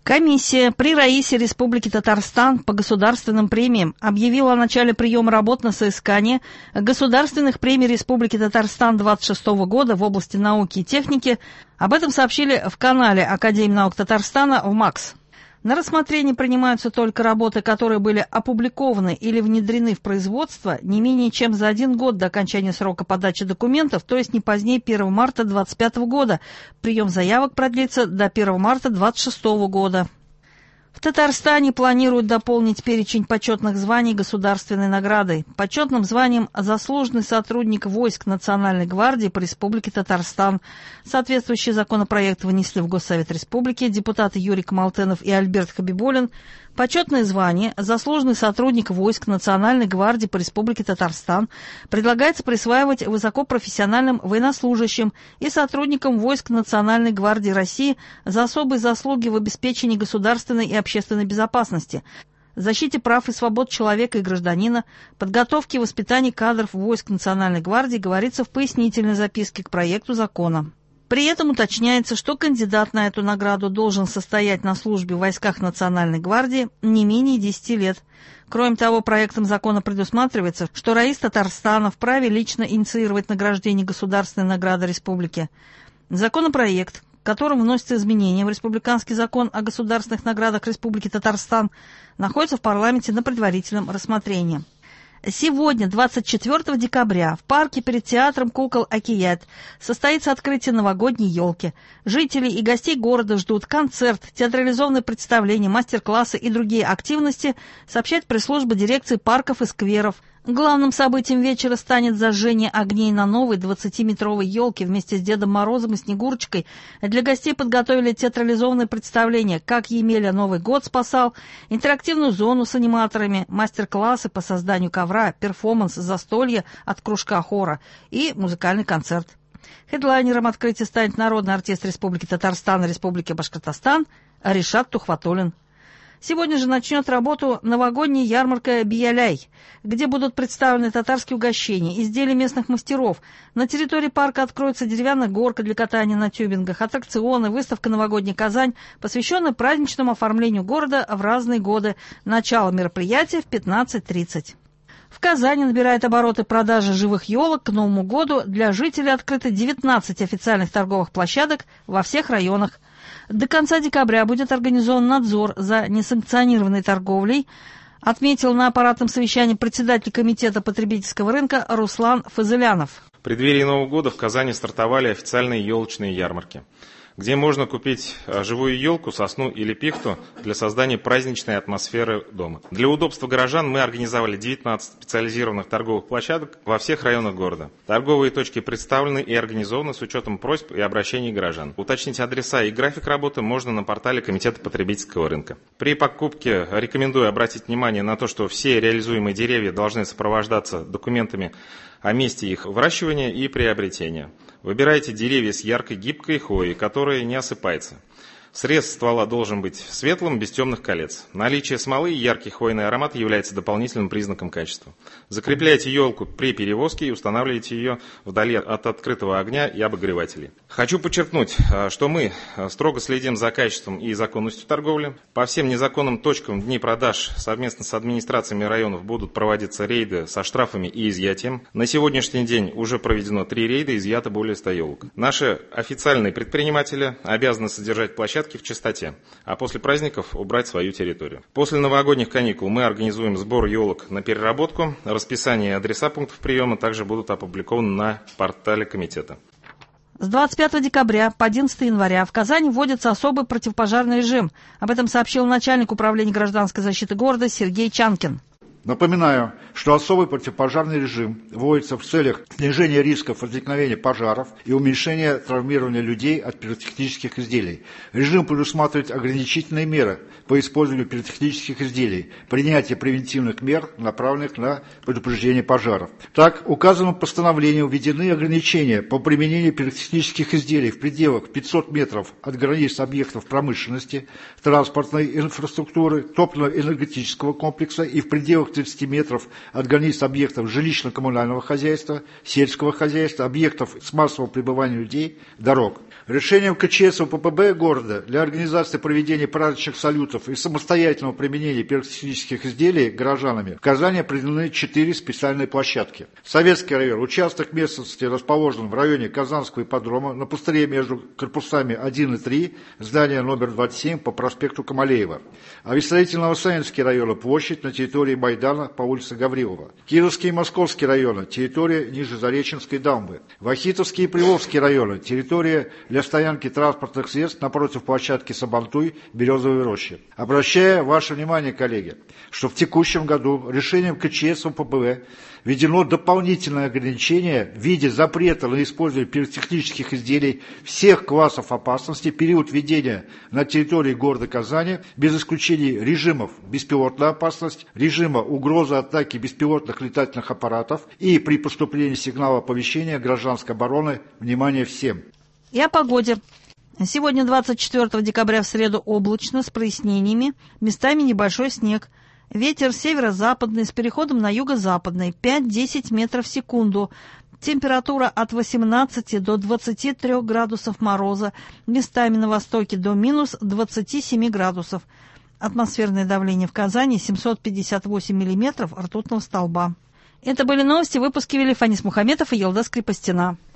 Комиссия при Раисе Республики Татарстан по государственным премиям объявила о начале приема работ на соискание государственных премий Республики Татарстан 2026 года в области науки и техники. Об этом сообщили в канале Академии наук Татарстана в МАКС. На рассмотрение принимаются только работы, которые были опубликованы или внедрены в производство не менее чем за 1 год до окончания срока подачи документов, то есть не позднее 1 марта 2025 года. Прием заявок продлится до 1 марта 2026 года. В Татарстане планируют дополнить перечень почетных званий государственной наградой. Почетным званием «Заслуженный сотрудник войск Национальной гвардии по Республике Татарстан». Соответствующий законопроект вынесли в Госсовет Республики депутаты Юрий Камалтенов и Альберт Хабибуллин. Почетное звание «Заслуженный сотрудник войск Национальной гвардии по Республике Татарстан» предлагается присваивать высокопрофессиональным военнослужащим и сотрудникам войск Национальной гвардии России за особые заслуги в обеспечении государственной и общественной безопасности, защите прав и свобод человека и гражданина, подготовке и воспитании кадров войск Национальной гвардии говорится в пояснительной записке к проекту закона. При этом уточняется, что кандидат на эту награду должен состоять на службе в войсках Национальной гвардии не менее 10 лет. Кроме того, проектом закона предусматривается, что Раис Татарстана вправе лично инициировать награждение государственной награды республики. Законопроект, которым вносятся изменения в Республиканский закон о государственных наградах Республики Татарстан, находится в парламенте на предварительном рассмотрении. Сегодня, 24 декабря, в парке перед театром кукол «Акият» состоится открытие новогодней елки. Жители и гостей города ждут концерт, театрализованные представления, мастер-классы и другие активности, сообщает пресс-служба дирекции парков и скверов. Главным событием вечера станет зажжение огней на новой 20-метровой елке вместе с Дедом Морозом и Снегурочкой. Для гостей подготовили театрализованные представления «Как Емеля Новый год спасал», интерактивную зону с аниматорами, мастер-классы по созданию ковра, перформанс «Застолье» от кружка хора и музыкальный концерт. Хедлайнером открытия станет народный артист Республики Татарстан и Республики Башкортостан Ришат Тухватуллин. Сегодня же начнет работу новогодняя ярмарка «Бияляй», где будут представлены татарские угощения, изделия местных мастеров. На территории парка откроется деревянная горка для катания на тюбингах, аттракционы, выставка «Новогодняя Казань», посвященная праздничному оформлению города в разные годы. Начало мероприятия в 15:30. В Казани набирает обороты продажи живых елок к Новому году. Для жителей открыто 19 официальных торговых площадок во всех районах. До конца декабря будет организован надзор за несанкционированной торговлей, отметил на аппаратном совещании председатель комитета потребительского рынка Руслан Фазылянов. В преддверии Нового года в Казани стартовали официальные елочные ярмарки, где можно купить живую елку, сосну или пихту для создания праздничной атмосферы дома. Для удобства горожан мы организовали 19 специализированных торговых площадок во всех районах города. Торговые точки представлены и организованы с учетом просьб и обращений горожан. Уточнить адреса и график работы можно на портале Комитета потребительского рынка. При покупке рекомендую обратить внимание на то, что все реализуемые деревья должны сопровождаться документами о месте их выращивания и приобретения. Выбирайте деревья с яркой гибкой хвоей, которая не осыпается. Срез ствола должен быть светлым, без темных колец. Наличие смолы и яркий хвойный аромат является дополнительным признаком качества. Закрепляйте елку при перевозке и устанавливайте ее вдали от открытого огня и обогревателей. Хочу подчеркнуть, что мы строго следим за качеством и законностью торговли. По всем незаконным точкам в дни продаж совместно с администрациями районов будут проводиться рейды со штрафами и изъятием. На сегодняшний день уже проведено 3 рейда, изъято более 100 елок. Наши официальные предприниматели обязаны содержать площадки в чистоте, а после праздников убрать свою территорию. После новогодних каникул мы организуем сбор елок на переработку. Расписание и адреса пунктов приема также будут опубликованы на портале комитета. С 25 декабря по 11 января в Казани вводится особый противопожарный режим. Об этом сообщил начальник управления гражданской защиты города Сергей Чанкин. Напоминаю, что особый противопожарный режим вводится в целях снижения рисков возникновения пожаров и уменьшения травмирования людей от пиротехнических изделий. Режим предусматривает ограничительные меры по использованию пиротехнических изделий, принятие превентивных мер, направленных на предупреждение пожаров. Так, указанным постановлением введены ограничения по применению пиротехнических изделий в пределах 500 метров от границ объектов промышленности, транспортной инфраструктуры, топливно-энергетического комплекса и в пределах 30 метров от границ объектов жилищно-коммунального хозяйства, сельского хозяйства, объектов с массового пребывания людей, дорог. Решением КЧС УППБ города для организации проведения праздничных салютов и самостоятельного применения пиротехнических изделий горожанами в Казани определены 4 специальные площадки. Советский район. Участок местности расположен в районе Казанского ипподрома на пустыре между корпусами 1 и 3, здание номер 27 по проспекту Камалеева. Авиастроительно-Новосанинский район. Площадь на территории Майдана по улице Гаврилова. Кировский и Московский районы. Территория Нижезареченской дамбы. Вахитовский и Приволжский районы. Территория для стоянки транспортных средств напротив площадки Сабантуй Березовой рощи. Обращаю ваше внимание, коллеги, что в текущем году решением КЧС УППБ введено дополнительное ограничение в виде запрета на использование пиротехнических изделий всех классов опасности в период введения на территории города Казани, без исключения режимов беспилотная опасность, режима угрозы атаки беспилотных летательных аппаратов и при поступлении сигнала оповещения гражданской обороны «Внимание всем!». И о погоде. Сегодня, 24 декабря, в среду, облачно, с прояснениями, местами небольшой снег. Ветер северо-западный с переходом на юго-западный, 5-10 метров в секунду. Температура от 18 до 23 градусов мороза, местами на востоке до минус 27 градусов. Атмосферное давление в Казани 758 миллиметров ртутного столба. Это были новости, выпуски вели Фанис Мухаметов и Елдас Крепостина.